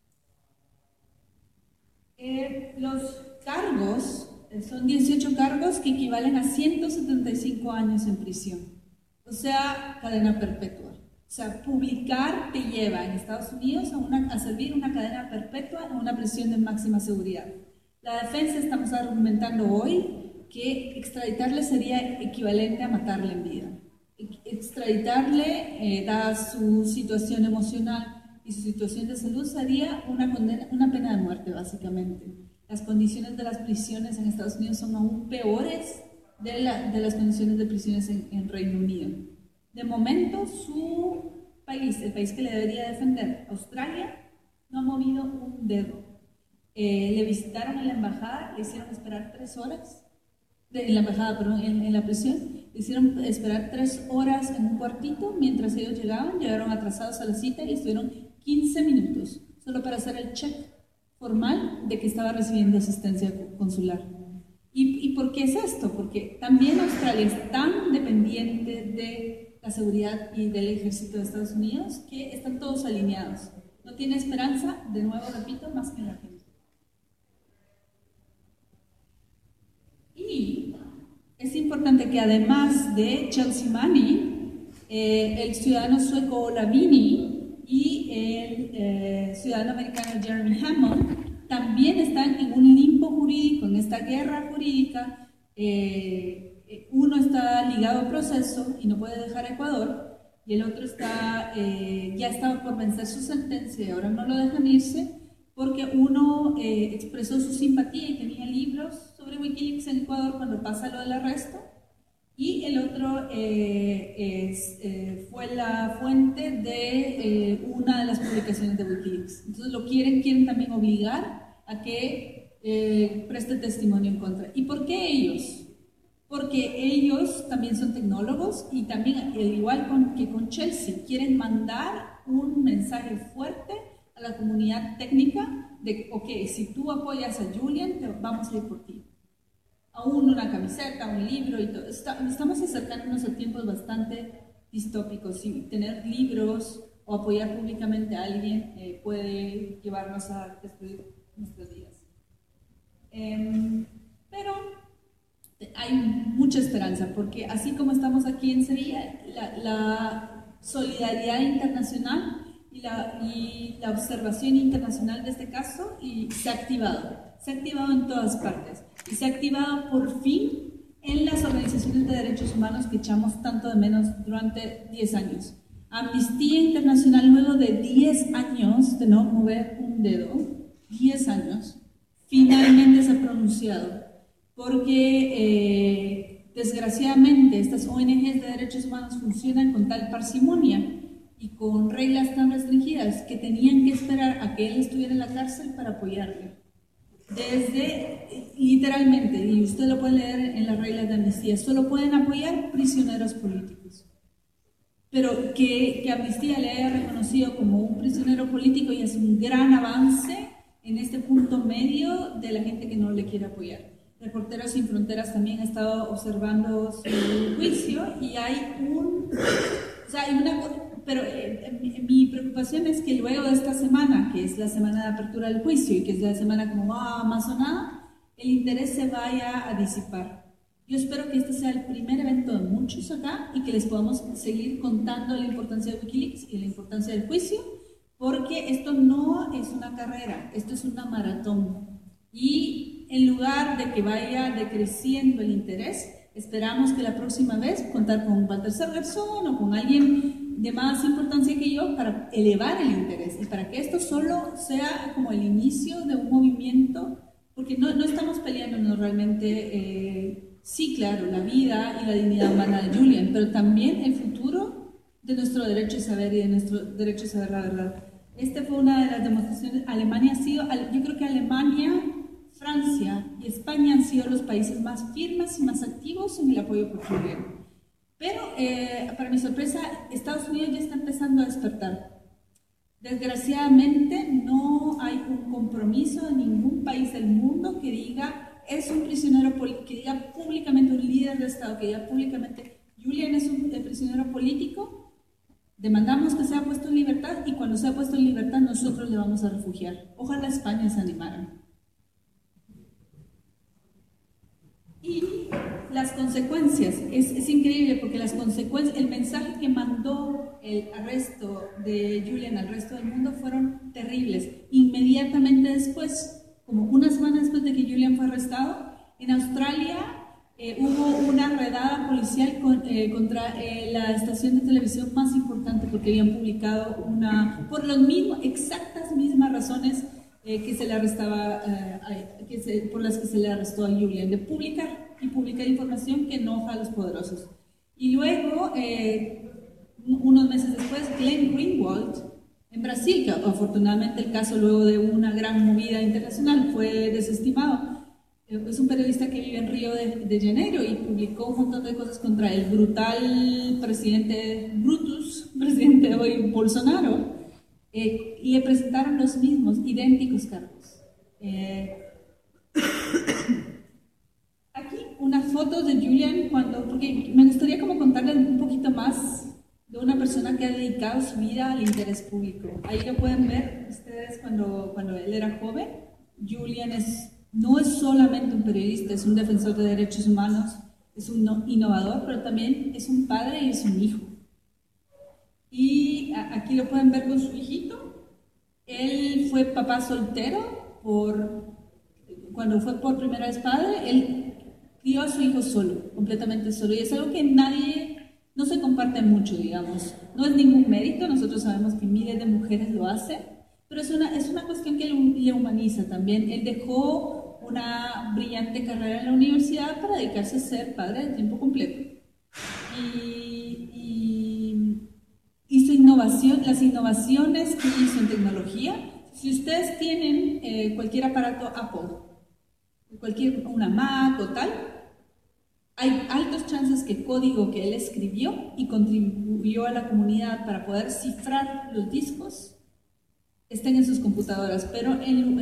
S3: Los cargos son 18 cargos que equivalen a 175 años en prisión, o sea, cadena perpetua. O sea, publicar te lleva en Estados Unidos a servir una cadena perpetua en una prisión de máxima seguridad. La defensa estamos argumentando hoy que extraditarle sería equivalente a matarle en vida. Extraditarle, dada su situación emocional y su situación de salud, sería una pena de muerte, básicamente. Las condiciones de las prisiones en Estados Unidos son aún peores de las condiciones de prisiones en Reino Unido. De momento, su país, el país que le debería defender, Australia, no ha movido un dedo. Le visitaron en la embajada, le hicieron esperar 3 horas, en la embajada, perdón, en la prisión, le hicieron esperar 3 horas en un cuartito mientras ellos llegaron atrasados a la cita y estuvieron 15 minutos solo para hacer el check formal de que estaba recibiendo asistencia consular. ¿Y por qué es esto? Porque también Australia es tan dependiente de la seguridad y del ejército de Estados Unidos que están todos alineados. No tiene esperanza, de nuevo repito, más que en la gente. Y es importante que además de Chelsea Manning, el ciudadano sueco Olavini y el ciudadano americano Jeremy Hammond también están en un limbo jurídico, en esta guerra jurídica. Uno está ligado al proceso y no puede dejar Ecuador, y el otro ya estaba por vencer su sentencia y ahora no lo dejan irse porque uno expresó su simpatía y tenía libros sobre Wikileaks en Ecuador cuando pasa lo del arresto, y el otro fue la fuente de una de las publicaciones de Wikileaks. Entonces lo quieren también obligar a que preste testimonio en contra. ¿Y por qué ellos? Porque ellos también son tecnólogos y también, al igual que con Chelsea, quieren mandar un mensaje fuerte a la comunidad técnica de, ok, si tú apoyas a Julian, vamos a ir por ti. Aún una camiseta, un libro y todo. Estamos acercándonos a tiempos bastante distópicos y tener libros o apoyar públicamente a alguien puede llevarnos a destruir nuestras vidas. Pero hay mucha esperanza, porque así como estamos aquí en Sevilla, la solidaridad internacional y la observación internacional de este caso se ha activado en todas partes, y se ha activado por fin en las organizaciones de derechos humanos que echamos tanto de menos durante 10 años. Amnistía Internacional, luego de 10 años de no mover un dedo, 10 años, finalmente se ha pronunciado, porque desgraciadamente estas ONGs de derechos humanos funcionan con tal parsimonia y y con reglas tan restringidas que tenían que esperar a que él estuviera en la cárcel para apoyarle. Desde, literalmente, y usted lo puede leer en las reglas de amnistía, solo pueden apoyar prisioneros políticos. Pero que Amnistía le haya reconocido como un prisionero político y es un gran avance en este punto medio de la gente que no le quiere apoyar. Reporteros Sin Fronteras también ha estado observando su juicio y hay pero mi preocupación es que luego de esta semana, que es la semana de apertura del juicio y que es la semana como más sonada, el interés se vaya a disipar. Yo espero que este sea el primer evento de muchos acá y que les podamos seguir contando la importancia de Wikileaks y la importancia del juicio, porque esto no es una carrera, esto es una maratón. Y en lugar de que vaya decreciendo el interés, esperamos que la próxima vez contar con Baltasar Garzón o con alguien de más importancia que yo para elevar el interés y para que esto solo sea como el inicio de un movimiento, porque no estamos peleándonos realmente. Sí, claro, la vida y la dignidad humana de Julian, pero también el futuro de nuestro derecho a saber y de nuestro derecho a saber la verdad. Esta fue una de las demostraciones. Alemania ha sido, yo creo que Alemania, Francia y España han sido los países más firmes y más activos en el apoyo por Julian. Pero, para mi sorpresa, Estados Unidos ya está empezando a despertar. Desgraciadamente, no hay un compromiso de ningún país del mundo que diga es un prisionero político, que diga públicamente, un líder de Estado, que diga públicamente Julian es un prisionero político, demandamos que sea puesto en libertad y cuando sea puesto en libertad nosotros le vamos a refugiar. Ojalá España se animara. Y las consecuencias, es increíble porque las consecuencias, el mensaje que mandó el arresto de Julian al resto del mundo fueron terribles. Inmediatamente después, como una semana después de que Julian fue arrestado, en Australia hubo una redada policial contra la estación de televisión más importante porque habían publicado por las exactas mismas razones que se le arrestaba, por las que se le arrestó a Julian, de publicar información que enoja a los poderosos. Y luego, unos meses después, Glenn Greenwald, en Brasil, que afortunadamente el caso luego de una gran movida internacional fue desestimado. Es un periodista que vive en Río de Janeiro y publicó un montón de cosas contra el brutal presidente Brutus, presidente hoy Bolsonaro, y le presentaron los mismos, idénticos cargos. Aquí unas fotos de Julian porque me gustaría como contarles un poquito más de una persona que ha dedicado su vida al interés público. Ahí lo pueden ver ustedes cuando él era joven. Julian no es solamente un periodista, es un defensor de derechos humanos, es un innovador, pero también es un padre y es un hijo. Y aquí lo pueden ver con su hijito. Él fue papá soltero cuando fue por primera vez padre. Él crió a su hijo solo, completamente solo, y es algo que no se comparte mucho, digamos. No es ningún mérito, nosotros sabemos que miles de mujeres lo hacen, pero es una cuestión que le humaniza también. Él dejó una brillante carrera en la universidad para dedicarse a ser padre de tiempo completo. Y su innovación, las innovaciones que hizo en tecnología, si ustedes tienen cualquier aparato Apple, una Mac o tal, hay altas chances que código que él escribió y contribuyó a la comunidad para poder cifrar los discos estén en sus computadoras, pero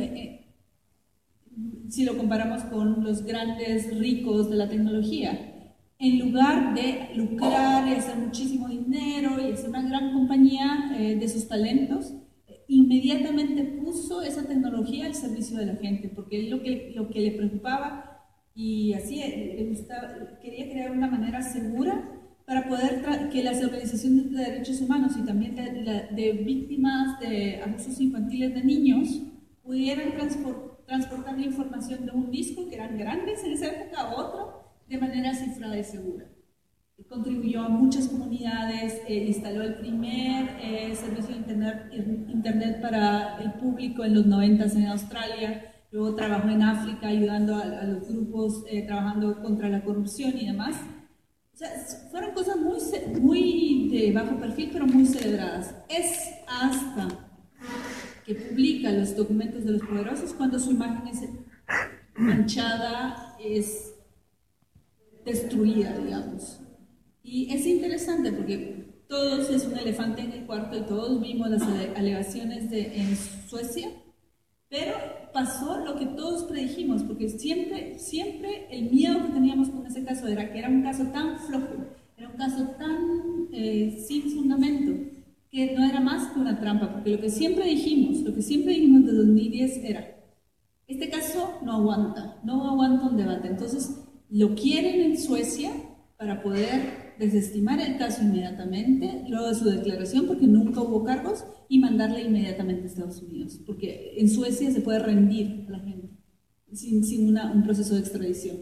S3: si lo comparamos con los grandes ricos de la tecnología, en lugar de lucrar y hacer muchísimo dinero y hacer una gran compañía de sus talentos, inmediatamente puso esa tecnología al servicio de la gente, porque él lo que le preocupaba y así quería crear una manera segura para poder que las organizaciones de derechos humanos y también de víctimas de abusos infantiles de niños pudieran transportar la información de un disco, que eran grandes en esa época, a otro, de manera cifrada y segura. Contribuyó a muchas comunidades, instaló el primer servicio de internet para el público en los 90s en Australia. Luego trabajó en África ayudando a los grupos, trabajando contra la corrupción y demás. O sea, fueron cosas muy de bajo perfil, pero muy celebradas. Es hasta que publica los documentos de los poderosos cuando su imagen es manchada, es destruida, digamos. Y es interesante porque todos es un elefante en el cuarto y todos vimos las alegaciones en Suecia, pero pasó lo que todos predijimos, porque siempre el miedo que teníamos con ese caso era que era un caso tan flojo, era un caso tan sin fundamento, que no era más que una trampa, porque lo que siempre dijimos de 2010 era, este caso no aguanta un debate, entonces lo quieren en Suecia para poder desestimar el caso inmediatamente, luego de su declaración, porque nunca hubo cargos, y mandarle inmediatamente a Estados Unidos, porque en Suecia se puede rendir a la gente sin un proceso de extradición.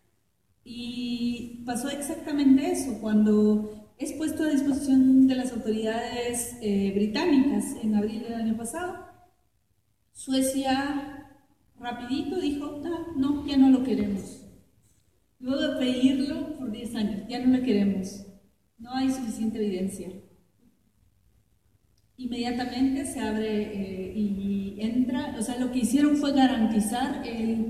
S3: Y pasó exactamente eso, cuando es puesto a disposición de las autoridades británicas en abril del año pasado, Suecia rapidito dijo, no, ya no lo queremos. Luego de pedirlo por 10 años, ya no lo queremos, no hay suficiente evidencia. Inmediatamente se abre y entra, o sea, lo que hicieron fue garantizar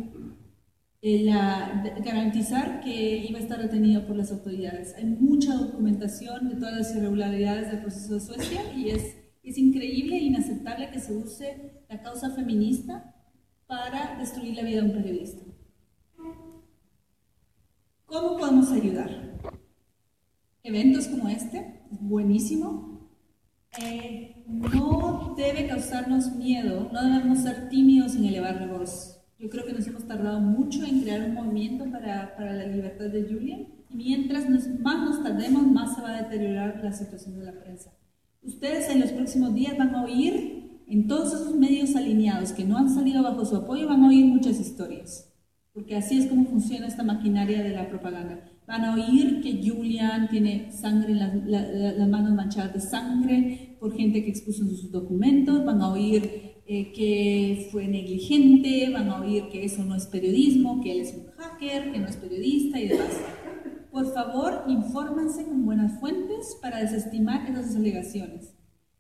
S3: que iba a estar retenido por las autoridades. Hay mucha documentación de todas las irregularidades del proceso de Suecia y es increíble e inaceptable que se use la causa feminista para destruir la vida de un periodista. ¿Cómo podemos ayudar? Eventos como este, es buenísimo. No debe causarnos miedo, no debemos ser tímidos en elevar la voz. Yo creo que nos hemos tardado mucho en crear un movimiento para la libertad de Julian, y mientras más nos tardemos, más se va a deteriorar la situación de la prensa. Ustedes en los próximos días van a oír, en todos esos medios alineados que no han salido bajo su apoyo, van a oír muchas historias. Porque así es como funciona esta maquinaria de la propaganda. Van a oír que Julian tiene sangre en las manos manchadas de sangre por gente que expuso sus documentos, van a oír que fue negligente, van a oír que eso no es periodismo, que él es un hacker, que no es periodista y demás. Por favor, infórmense con buenas fuentes para desestimar esas alegaciones.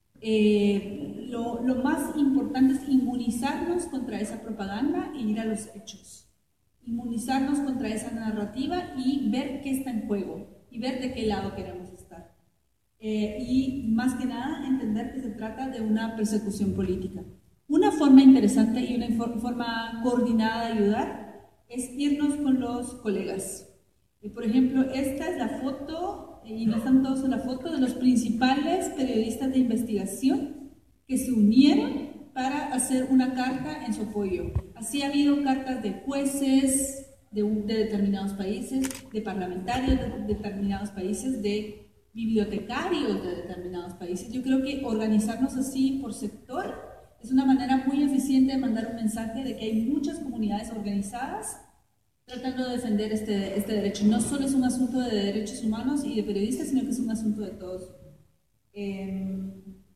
S3: Lo más importante es inmunizarnos contra esa propaganda e ir a los hechos. Inmunizarnos contra esa narrativa y ver qué está en juego y ver de qué lado queremos estar. Y más que nada entender que se trata de una persecución política. Una forma interesante y una forma coordinada de ayudar es irnos con los colegas. Por ejemplo, esta es la foto, y no están todos en la foto, de los principales periodistas de investigación que se unieron para hacer una carta en su apoyo. Así ha habido cartas de jueces de determinados países, de parlamentarios de determinados países, de bibliotecarios de determinados países. Yo creo que organizarnos así por sector es una manera muy eficiente de mandar un mensaje de que hay muchas comunidades organizadas tratando de defender este derecho. No solo es un asunto de derechos humanos y de periodistas, sino que es un asunto de todos. ¿Qué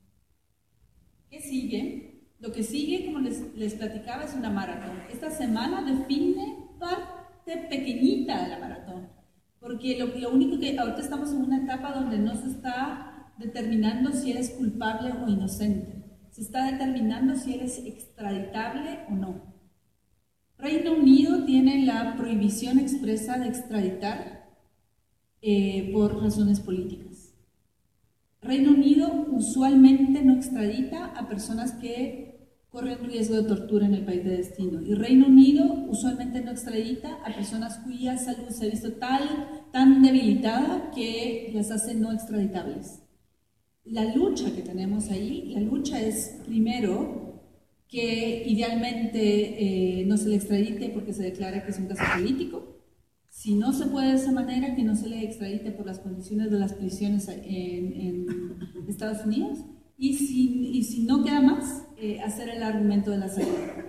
S3: sigue? Lo que sigue, como les platicaba, es una maratón. Esta semana define parte pequeñita de la maratón, porque lo único que ahorita estamos en una etapa donde no se está determinando si eres culpable o inocente, se está determinando si eres extraditable o no. Reino Unido tiene la prohibición expresa de extraditar por razones políticas. Reino Unido usualmente no extradita a personas que corren riesgo de tortura en el país de destino. Y Reino Unido usualmente no extradita a personas cuya salud se ha visto tan debilitada que las hace no extraditables. La lucha que tenemos ahí, la lucha es primero que idealmente no se le extradite porque se declara que es un caso político. Si no se puede de esa manera, que no se le extradite por las condiciones de las prisiones en Estados Unidos. Y si no queda más, hacer el argumento de la salud,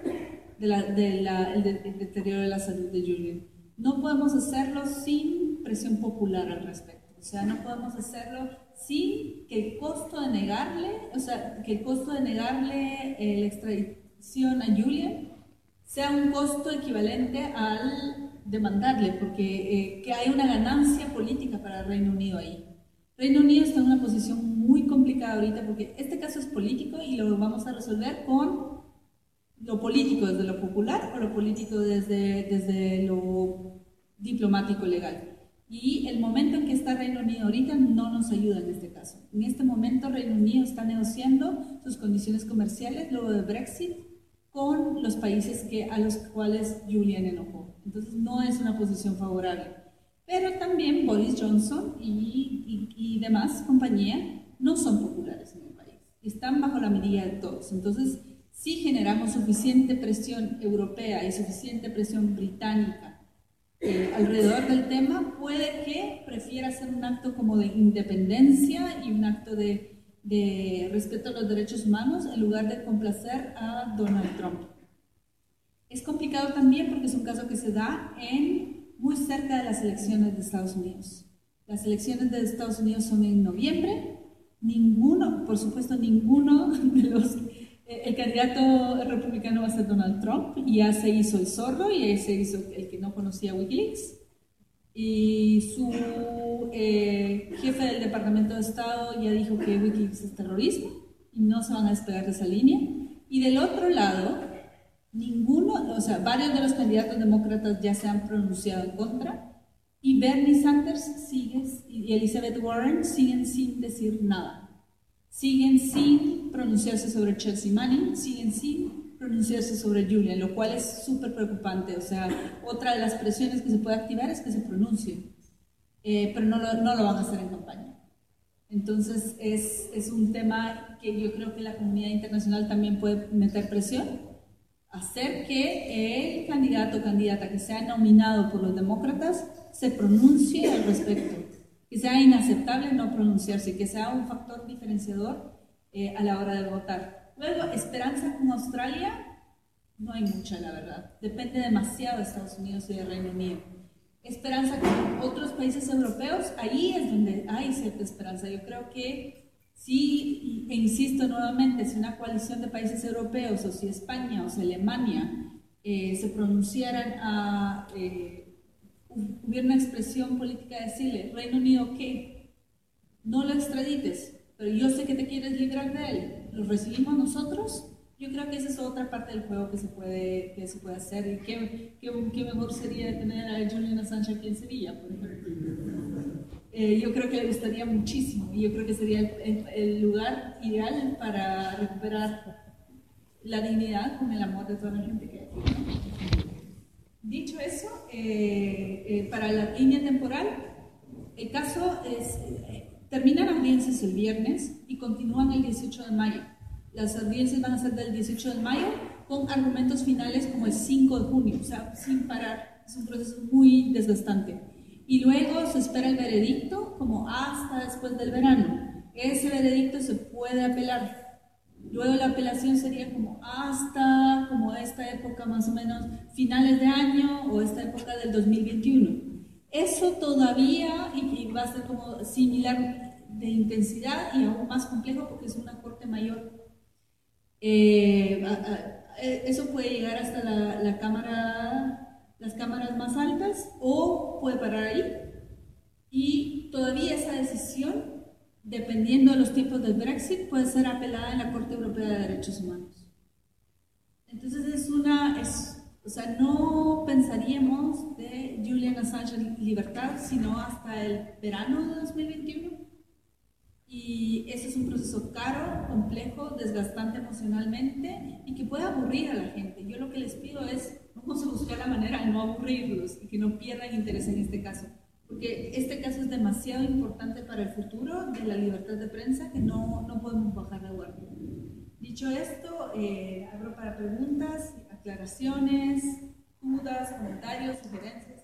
S3: el deterioro de la salud de Julian. No podemos hacerlo sin presión popular al respecto. O sea, no podemos hacerlo sin que el costo de negarle, la extradición a Julian sea un costo equivalente al demandarle, porque que hay una ganancia política para el Reino Unido ahí. Reino Unido está en una posición muy complicada ahorita porque este caso es político y lo vamos a resolver con lo político desde lo popular o lo político desde lo diplomático legal. Y el momento en que está Reino Unido ahorita no nos ayuda en este caso. En este momento Reino Unido está negociando sus condiciones comerciales luego de Brexit con los países a los cuales Julian enojó. Entonces no es una posición favorable. Pero también Boris Johnson y demás compañía no son populares en el país. Están bajo la medida de todos. Entonces, si generamos suficiente presión europea y suficiente presión británica alrededor del tema, puede que prefiera hacer un acto como de independencia y un acto de respeto a los derechos humanos en lugar de complacer a Donald Trump. Es complicado también porque es un caso que se da muy cerca de las elecciones de Estados Unidos. Las elecciones de Estados Unidos son en noviembre. Por supuesto, ninguno de los... El candidato republicano va a ser Donald Trump, y ya se hizo el zorro, y ya se hizo el que no conocía Wikileaks. Y su jefe del Departamento de Estado ya dijo que Wikileaks es terrorismo, y no se van a despegar de esa línea. Y del otro lado, varios de los candidatos demócratas ya se han pronunciado en contra, y Bernie Sanders y Elizabeth Warren siguen sin decir nada. Siguen sin pronunciarse sobre Chelsea Manning, siguen sin pronunciarse sobre Julian, lo cual es súper preocupante. O sea, otra de las presiones que se puede activar es que se pronuncie, pero no lo van a hacer en campaña. Entonces es un tema que yo creo que la comunidad internacional también puede meter presión, hacer que el candidato o candidata que sea nominado por los demócratas se pronuncie al respecto, que sea inaceptable no pronunciarse, que sea un factor diferenciador a la hora de votar. Luego, esperanza con Australia, no hay mucha, la verdad. Depende demasiado de Estados Unidos y de Reino Unido. Esperanza con otros países europeos, ahí es donde hay cierta esperanza. Yo creo que sí, e insisto nuevamente, si una coalición de países europeos, o si España o si Alemania se pronunciaran hubiera una expresión política de decirle, Reino Unido, ¿qué? No lo extradites, pero yo sé que te quieres librar de él, ¿lo recibimos nosotros? Yo creo que esa es otra parte del juego que se puede hacer, y qué mejor sería tener a Julian Assange aquí en Sevilla, por ejemplo. Yo creo que le gustaría muchísimo, y yo creo que sería el lugar ideal para recuperar la dignidad con el amor de toda la gente que hay aquí. Dicho eso, para la línea temporal, el caso terminan audiencias el viernes y continúan el 18 de mayo. Las audiencias van a ser del 18 de mayo con argumentos finales como el 5 de junio, o sea, sin parar. Es un proceso muy desgastante. Y luego se espera el veredicto como hasta después del verano. Ese veredicto se puede apelar. Luego la apelación sería como hasta esta época más o menos, finales de año o esta época del 2021. Eso todavía, y va a ser como similar de intensidad y aún más complejo porque es una corte mayor. Eso puede llegar hasta las cámaras más altas o puede parar ahí. Y todavía esa decisión, dependiendo de los tiempos del Brexit, puede ser apelada en la Corte Europea de Derechos Humanos. Entonces no pensaríamos de Julian Assange en libertad, sino hasta el verano de 2021. Y ese es un proceso caro, complejo, desgastante emocionalmente y que puede aburrir a la gente. Yo lo que les pido es, vamos a buscar la manera de no aburrirlos y que no pierdan interés en este caso. Porque este caso es demasiado importante para el futuro de la libertad de prensa que no podemos bajar de guardia. Dicho esto, abro para preguntas, aclaraciones, dudas, comentarios, sugerencias.